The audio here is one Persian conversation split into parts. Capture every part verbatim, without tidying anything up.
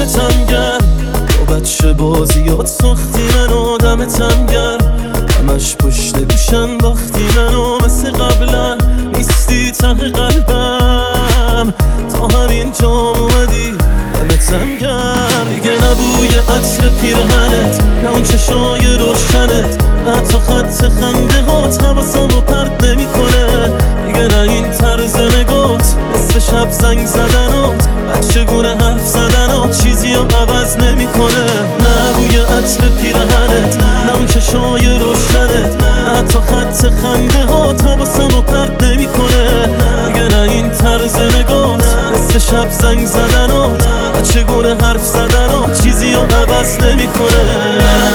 دمتم گرم، با بچه بازیات ساختی من آدمتم گرم، همش پشت گوش انداختی منو مثل قبلا نیستی ته قلبم، تا همینجا اومدی دمتم گرم. دیگه نبوی عطر پیرهنت، نه اون چشای روشنت، نه حتی خط خنده هات حواسمو پرت نمیکنه، دیگه نه این طرز نگات مثل شب زنگ زدنات، بچه گونه حرف زدنات چیزی رو عوض نمیکنه. نه بوی عطر پیرهنت، نه اون چشای روشنت، نه حتی خط خنده هات حواسمو پرت نمیکنه، دیگه نه این طرز نگات مثل شب زنگ زدنات، بچه گونه حرف زدنات چیزی رو عوض نمیکنه.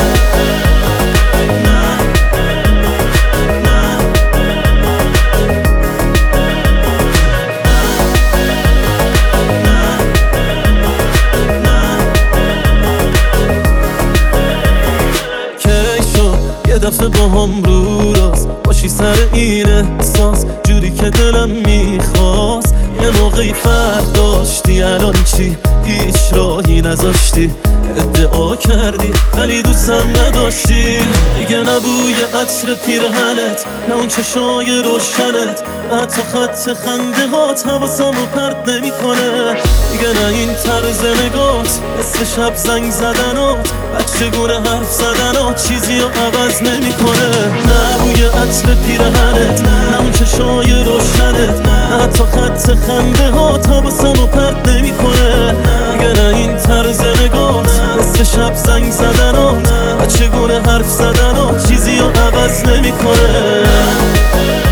یه دفعه با هم رو راست باشی سر این احساس، جوری که دلم میخواست. یه موقعی فرق داشتی، الان چی؟ هیچ راهی نذاشتی، ادعا کردی ولی دوستم نداشتی. دیگه نبوی عطر پیرهنت، نه اون چشای روشنت، حتی خط خنده هات حواسمو پرت نمیکنه، دیگه نه این طرز نگات مثل شب زنگ زدنات، بچه گونه حرف زدنات چیزی رو عوض نمیکنه. نه بوی عطر پیرهنت، نه اون چشای روشنت، نه حتی خط خنده هات حواسمو پرت نمیکنه، دیگه نه این طرز نگات مثل شب زنگ زدنات، بچه گونه حرف زدنات چیزی رو عوض نمیکنه.